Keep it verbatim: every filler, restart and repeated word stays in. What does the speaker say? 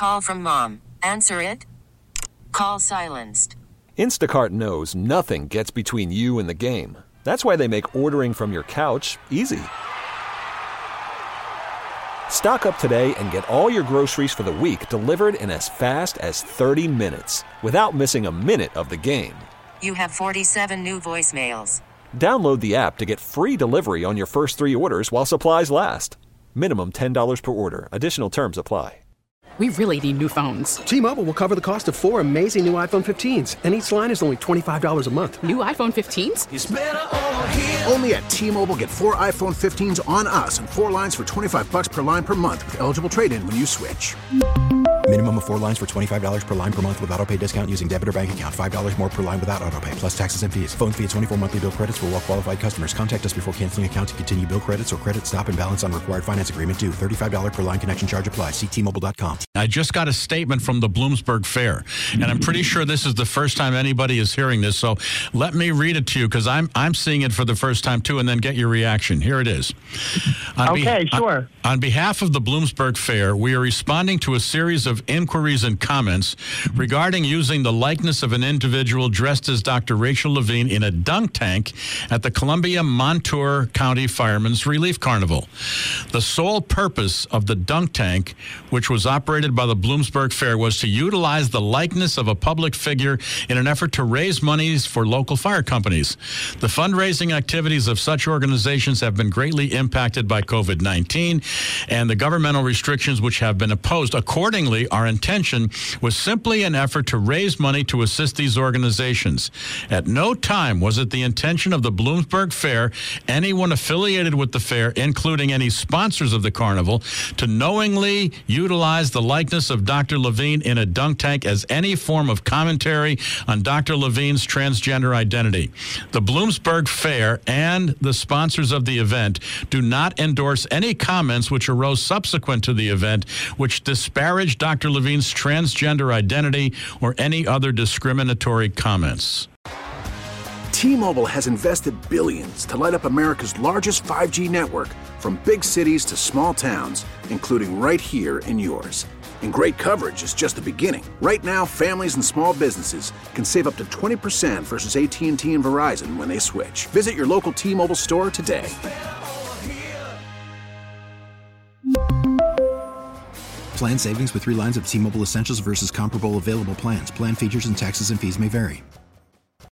call from mom. Answer it. Call silenced. Instacart knows nothing gets between you and the game. That's why they make ordering from your couch easy. Stock up today and get all your groceries for the week delivered in as fast as thirty minutes without missing a minute of the game. You have forty-seven new voicemails. Download the app to get free delivery on your first three orders while supplies last. Minimum ten dollars per order. Additional terms apply. We really need new phones. T-Mobile will cover the cost of four amazing new iPhone fifteens, and each line is only twenty-five dollars a month. New iPhone fifteens? It's better over here. Only at T-Mobile, get four iPhone fifteens on us and four lines for twenty-five bucks per line per month with eligible trade-in when you switch. Minimum of four lines for twenty-five dollars per line per month with autopay discount using debit or bank account. five dollars more per line without autopay, plus taxes and fees. Phone fee at twenty-four monthly bill credits for well-qualified customers. Contact us before canceling account to continue bill credits or credit stop and balance on required finance agreement due. thirty-five dollars per line connection charge applies. See T Mobile dot com. I just got a statement from the Bloomsburg Fair, and I'm pretty sure this is the first time anybody is hearing this, so let me read it to you because I'm I'm seeing it for the first time too, and then get your reaction. Here it is. On okay, be- sure. On, on behalf of the Bloomsburg Fair, we are responding to a series of inquiries and comments regarding using the likeness of an individual dressed as Doctor Rachel Levine in a dunk tank at the Columbia Montour County Firemen's Relief Carnival. The sole purpose of the dunk tank, which was operated by the Bloomsburg Fair, was to utilize the likeness of a public figure in an effort to raise monies for local fire companies. The fundraising activities of such organizations have been greatly impacted by covid nineteen and the governmental restrictions which have been imposed. Accordingly, our intention was simply an effort to raise money to assist these organizations. At no time was it the intention of the Bloomsburg Fair, anyone affiliated with the fair, including any sponsors of the carnival, to knowingly utilize the likeness of Doctor Levine in a dunk tank as any form of commentary on Doctor Levine's transgender identity. The Bloomsburg Fair and the sponsors of the event do not endorse any comments which arose subsequent to the event which disparage Doctor Levine's transgender identity or any other discriminatory comments. T-Mobile has invested billions to light up America's largest five G network, from big cities to small towns, including right here in yours. And great coverage is just the beginning. Right now, families and small businesses can save up to twenty percent versus A T and T and Verizon when they switch. Visit your local T-Mobile store today. Plan savings with three lines of T-Mobile Essentials versus comparable available plans. Plan features and taxes and fees may vary.